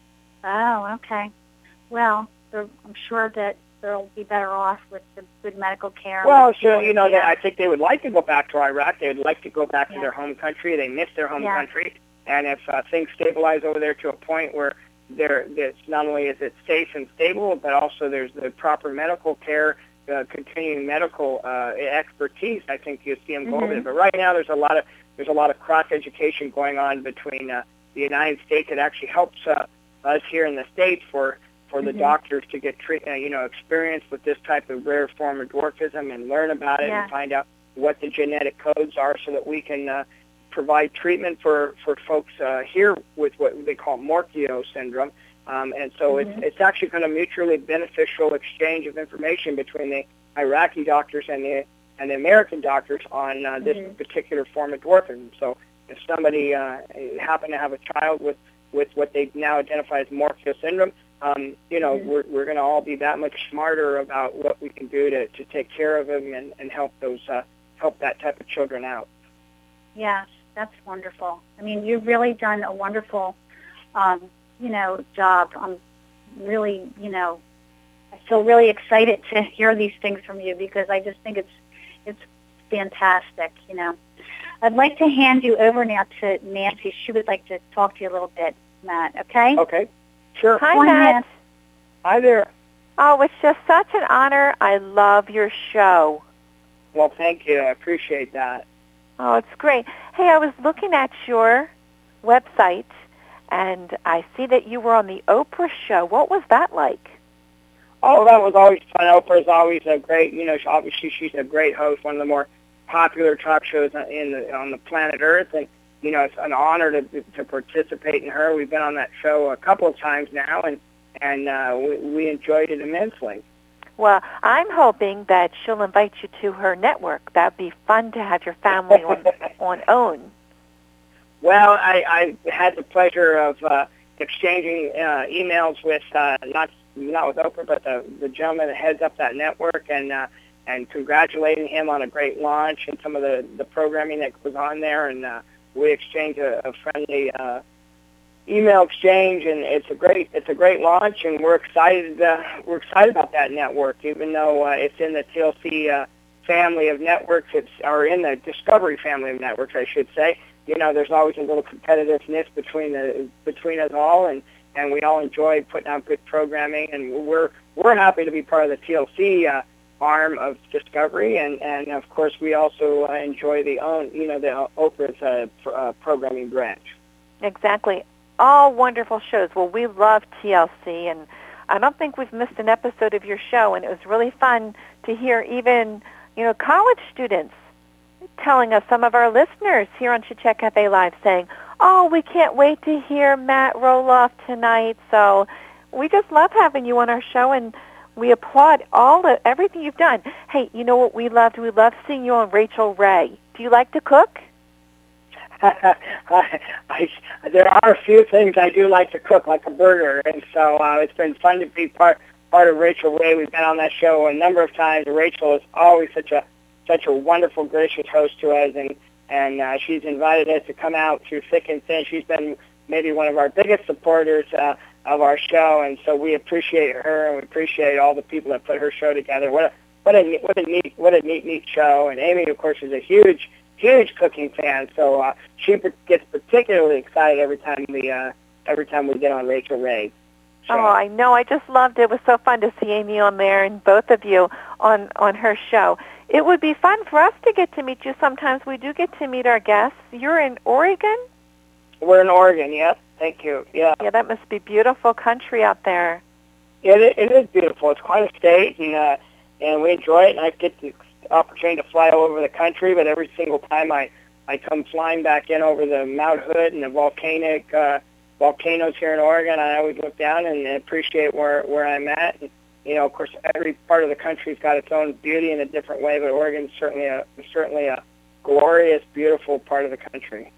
Oh, okay. Well, I'm sure that they'll be better off with the good medical care. Well, sure, you know, they, I think they would like to go back to Iraq. They would like to go back yeah. to their home country. They miss their home yeah. country. And if uh, things stabilize over there to a point where there, it's not only is it safe and stable, but also there's the proper medical care, uh, continuing medical uh, expertise, I think you see them go mm-hmm. over there. But right now, there's a lot of there's a lot of cross education going on between uh, the United States. It actually helps uh, us here in the States for. for the mm-hmm. doctors to get, tre- uh, you know, experience with this type of rare form of dwarfism and learn about it yeah. and find out what the genetic codes are so that we can uh, provide treatment for, for folks uh, here with what they call Morquio syndrome. Um, and so mm-hmm. it's, it's actually kind of mutually beneficial exchange of information between the Iraqi doctors and the and the American doctors on uh, this mm-hmm. particular form of dwarfism. So if somebody uh, happened to have a child with, with what they now identify as Morquio syndrome, um, you know, Mm-hmm. we're we're going to all be that much smarter about what we can do to, to take care of them and, and help those uh, help that type of children out. Yes, that's wonderful. I mean, you've really done a wonderful, um, you know, job. I'm really, you know, I feel really excited to hear these things from you because I just think it's it's fantastic, you know. I'd like to hand you over now to Nancy. She would like to talk to you a little bit, Matt, okay? Okay, sure. Hi, Go on, Matt. Matt. Hi there. Oh, it's just such an honor. I love your show. Well, thank you. I appreciate that. Oh, it's great. Hey, I was looking at your website, and I see that you were on the Oprah show. What was that like? Oh, that was always fun. Oprah's always a great, you know, she- obviously she's a great host, one of the more popular talk shows on- in the, on the planet Earth, and, you know, it's an honor to to participate in her. We've been on that show a couple of times now, and, and uh, we, we enjoyed it immensely. Well, I'm hoping that she'll invite you to her network. That'd be fun to have your family on on OWN. Well, I, I had the pleasure of uh, exchanging uh, emails with uh, not not with Oprah, but the, the gentleman that heads up that network, and uh, and congratulating him on a great launch and some of the, the programming that was on there. And uh, we exchanged a, a friendly uh, email exchange, and it's a great it's a great launch, and we're excited uh, we're excited about that network, even though uh, it's in the T L C uh, family of networks. It's or in the Discovery family of networks, I should say. You know, there's always a little competitiveness between the between us all, and, and we all enjoy putting out good programming, and we're we're happy to be part of the T L C uh, arm of Discovery, and, and of course we also uh, enjoy the own you know the uh, Oprah's uh, pr- uh, programming branch. Exactly. All wonderful shows. Well, we love T L C, and I don't think we've missed an episode of your show, and it was really fun to hear even, you know, college students telling us, some of our listeners here on Chit Chat Cafe Live saying, oh, we can't wait to hear Matt Roloff tonight. So we just love having you on our show, and we applaud all the everything you've done. Hey, you know what we loved? We loved seeing you on Rachel Ray. Do you like to cook? I, I, there are a few things I do like to cook, like a burger, and so uh, it's been fun to be part part of Rachel Ray. We've been on that show a number of times. Rachel is always such a such a wonderful, gracious host to us, and and uh, she's invited us to come out through thick and thin. She's been maybe one of our biggest supporters uh, of our show, and so we appreciate her, and we appreciate all the people that put her show together. What a what a what a neat what a neat neat show. And Amy, of course, is a huge huge cooking fan, so uh, she gets particularly excited every time we uh, every time we get on Rachel Ray. So. Oh, I know. I just loved it. It was so fun to see Amy on there and both of you on, on her show. It would be fun for us to get to meet you. Sometimes we do get to meet our guests. You're in Oregon? We're in Oregon, yep. Thank you. Yeah. Yeah, that must be beautiful country out there. It, it is beautiful. It's quite a state, and uh, and we enjoy it. And I get the opportunity to fly all over the country, but every single time I, I come flying back in over the Mount Hood and the volcanic uh, volcanoes here in Oregon, I always look down and appreciate where, where I'm at. And, you know, of course, every part of the country's got its own beauty in a different way, but Oregon's certainly a certainly a glorious, beautiful part of the country.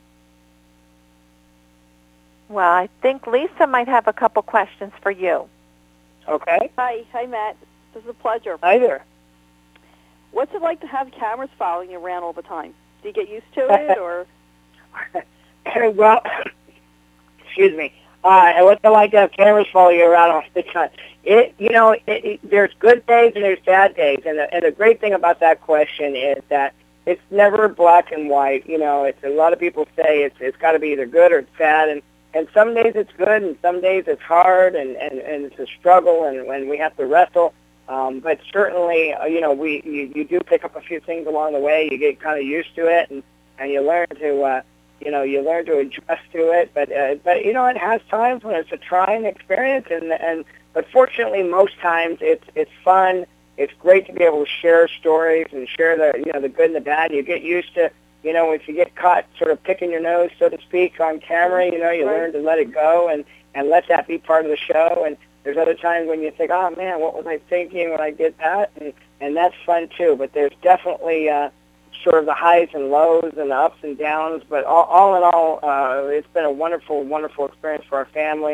Well, I think Lisa might have a couple questions for you. Okay. Hi, hi, Matt. This is a pleasure. Hi there. What's it like to have cameras following you around all the time? Do you get used to it, or? Well, excuse me. Uh, what's it like to have cameras follow you around all the time? It, you know, it, it, there's good days and there's bad days, and the, and the great thing about that question is that it's never black and white. You know, it's a lot of people say it's it's got to be either good or it's bad, and and some days it's good, and some days it's hard, and and, and it's a struggle, and when we have to wrestle. Um, but certainly, uh, you know, we you, you do pick up a few things along the way. You get kind of used to it, and, and you learn to, uh, you know, you learn to adjust to it. But uh, but you know, it has times when it's a trying experience, and and but fortunately, most times it's it's fun. It's great to be able to share stories and share the you know the good and the bad. You get used to, you know, if you get caught sort of picking your nose, so to speak, on camera, you know, you Right. learn to let it go and and let that be part of the show. And there's other times when you think, oh, man, what was I thinking when I did that? And, and that's fun, too. But there's definitely uh, sort of the highs and lows and the ups and downs. But all, all in all, uh, it's been a wonderful, wonderful experience for our family. And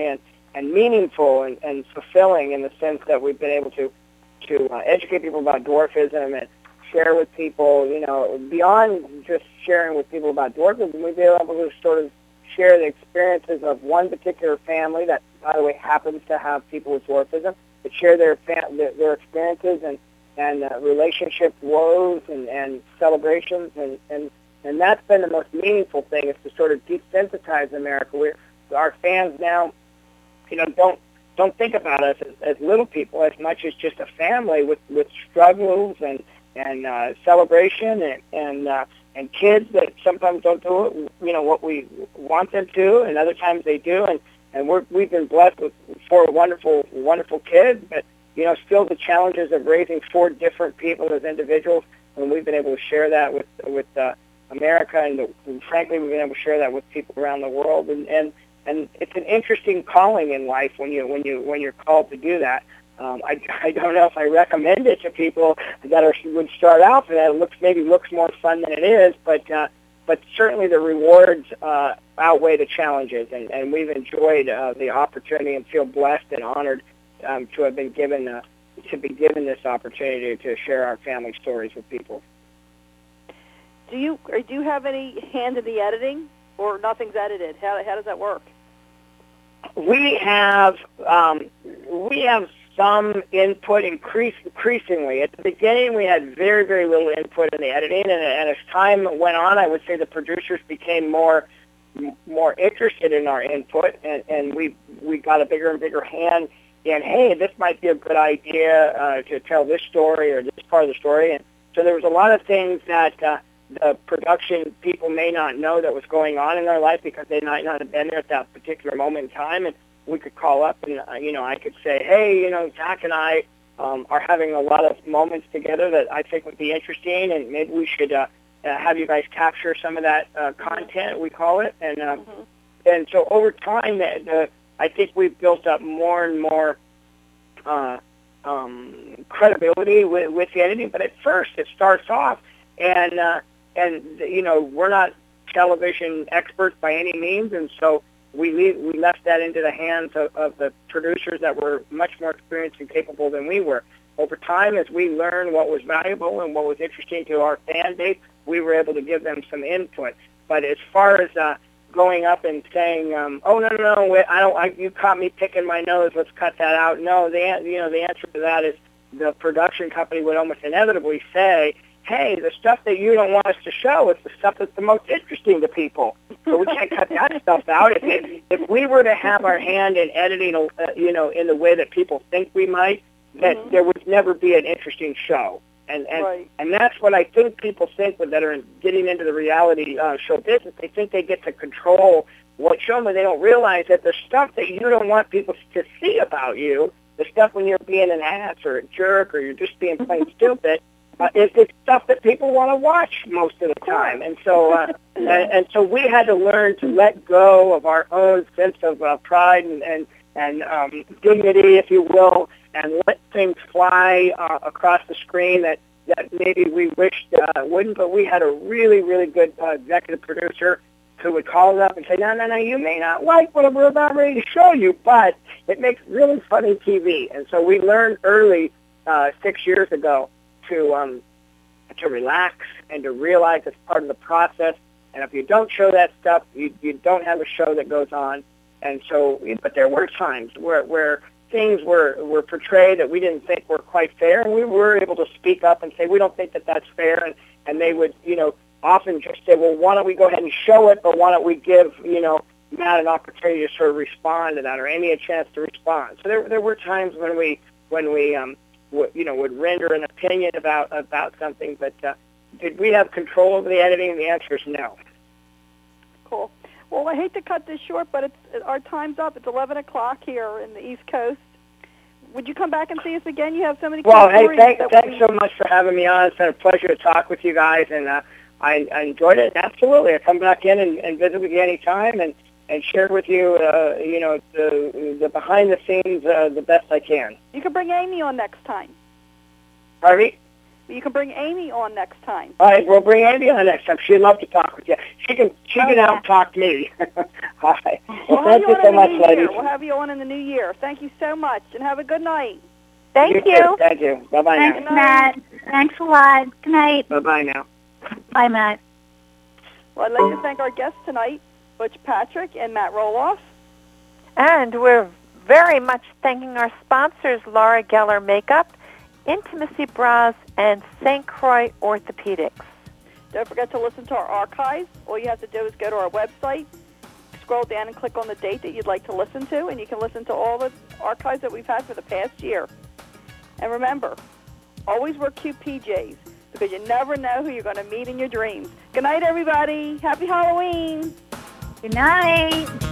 and meaningful and, and fulfilling in the sense that we've been able to to uh, educate people about dwarfism and share with people, you know, beyond just sharing with people about dwarfism, we've been able to sort of share the experiences of one particular family that, by the way, happens to have people with dwarfism, but share their fam- their, their experiences and and uh, relationship woes and, and celebrations, and, and and that's been the most meaningful thing, is to sort of desensitize America. We're, our fans now, you know, don't don't think about us as, as little people as much as just a family with, with struggles and and uh, celebration and and uh, and kids that sometimes don't do it, you know, what we want them to, and other times they do, and and we're we've been blessed with four wonderful wonderful kids, but you know, still the challenges of raising four different people as individuals, and we've been able to share that with with uh, America, and, the, and frankly, we've been able to share that with people around the world, and, and and it's an interesting calling in life when you when you when you're called to do that. Um, I, I don't know if I recommend it to people that are, would start out for that. It looks maybe looks more fun than it is, but uh, but certainly the rewards uh, outweigh the challenges, and, and we've enjoyed uh, the opportunity and feel blessed and honored um, to have been given uh, to be given this opportunity to share our family stories with people. Do you or do you have any hand in the editing, or nothing's edited? How how does that work? We have um, we have some input increase, increasingly. At the beginning, we had very very little input in the editing, and, and as time went on, I would say the producers became more more interested in our input, and, and we we got a bigger and bigger hand in, hey, this might be a good idea uh, to tell this story or this part of the story, and so there was a lot of things that. Uh, the production people may not know that was going on in their life because they might not have been there at that particular moment in time, and we could call up and, uh, you know, I could say, hey, you know, Zach and I um, are having a lot of moments together that I think would be interesting, and maybe we should uh, uh, have you guys capture some of that uh, content, we call it, and uh, mm-hmm. and so over time, the, the, I think we've built up more and more uh, um, credibility with, with the editing, but at first it starts off, and uh, And, you know, we're not television experts by any means, and so we leave, we left that into the hands of, of the producers that were much more experienced and capable than we were. Over time, as we learned what was valuable and what was interesting to our fan base, we were able to give them some input. But as far as uh, going up and saying, um, oh, no, no, no, wait, I don't, I, you caught me picking my nose, let's cut that out. No, the, you know, the answer to that is the production company would almost inevitably say, hey, the stuff that you don't want us to show is the stuff that's the most interesting to people. So we can't cut that stuff out. If, it, if we were to have our hand in editing, uh, you know, in the way that people think we might, that mm-hmm. there would never be an interesting show. And and, right. and that's what I think people think that are getting into the reality uh, show business. They think they get to control what show, but they don't realize that the stuff that you don't want people to see about you, the stuff when you're being an ass or a jerk or you're just being plain stupid, Uh, it's, it's stuff that people want to watch most of the time, and so uh, and, and so we had to learn to let go of our own sense of uh, pride and and, and um, dignity, if you will, and let things fly uh, across the screen that, that maybe we wished uh, wouldn't. But we had a really really good uh, executive producer who would call us up and say, no, no, no, you may not like what we're about ready to show you, but it makes really funny T V. And so we learned early uh, six years ago. To um, to relax and to realize it's part of the process. And if you don't show that stuff, you you don't have a show that goes on. And so, but there were times where where things were were portrayed that we didn't think were quite fair, and we were able to speak up and say we don't think that that's fair. And and they would, you know, often just say, well, why don't we go ahead and show it, but why don't we give, you know, Matt an opportunity to sort of respond to that, or Amy a chance to respond. So there there were times when we when we um. you know, would render an opinion about about something, but uh, did we have control over the editing? The answer is no. Cool. Well, I hate to cut this short, but it's our time's up. It's eleven o'clock here in the East Coast. Would you come back and see us again? You have so many. Well, hey, thank, thanks we... so much for having me on. It's been a pleasure to talk with you guys, and uh, I, I enjoyed it. Absolutely, I'll come back in and, and visit with you anytime, and and share with you, uh, you know, the, the behind the scenes uh, the best I can. You can bring Amy on next time. Pardon me? You can bring Amy on next time. All right, we'll bring Amy on next time. She'd love to talk with you. She can she can oh, out talk me. Hi. Well, We'll have thank you you on so in the much, new ladies. year. We'll have you on in the new year. Thank you so much, and have a good night. Thank you. you. Too. Thank you. Bye-bye Thanks, now. Matt. Thanks a lot. Good night. Bye-bye now. Bye, Matt. Well, I'd like to thank our guests tonight, Butch Patrick and Matt Roloff. And we're very much thanking our sponsors, Laura Geller Makeup, Intimacy Bras, and Saint Croix Orthopedics. Don't forget to listen to our archives. All you have to do is go to our website, scroll down and click on the date that you'd like to listen to, and you can listen to all the archives that we've had for the past year. And remember, always wear cute P Js, because you never know who you're going to meet in your dreams. Good night, everybody. Happy Halloween. Good night.